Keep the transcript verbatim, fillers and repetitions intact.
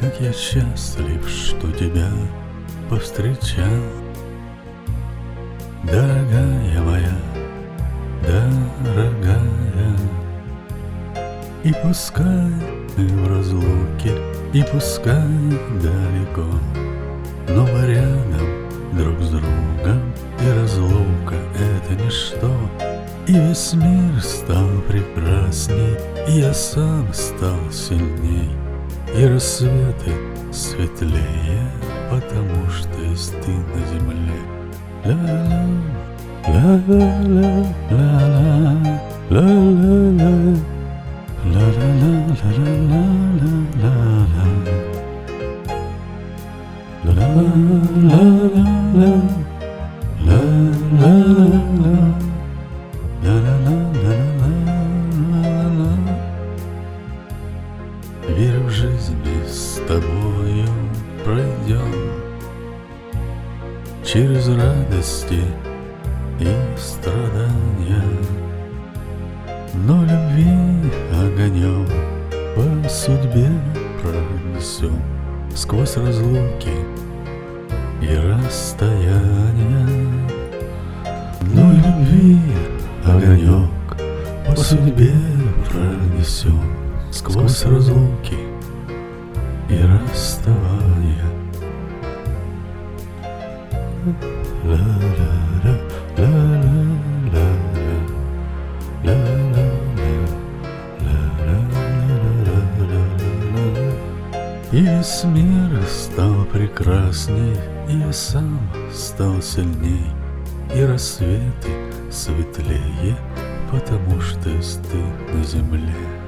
Как я счастлив, что тебя повстречал, дорогая моя, дорогая. И пускай мы в разлуке, и пускай далеко, но мы рядом друг с другом, и разлука — это ничто. И весь мир стал прекрасней, и я сам стал сильней, и рассветы светлее, потому что есть ты на земле. Ла-ла, ла-ла-ла, ла-ла, ла-ла-ла, ла-ла-ла, ла-ла-ла, ла-ла-ла, верю в жизнь, и с тобою пройдем через радости и страдания, но любви огонем по судьбе пронесем сквозь разлуки и расстояния. Но любви огонек по судьбе пронесем сквозь разлуки и расставания. Ла-ла-ла, ла-ла-ла, ла-ла-ла, ла-ла-ла. И весь мир стал прекрасней, и я сам стал сильней, и рассветы светлее, потому что есть ты на земле.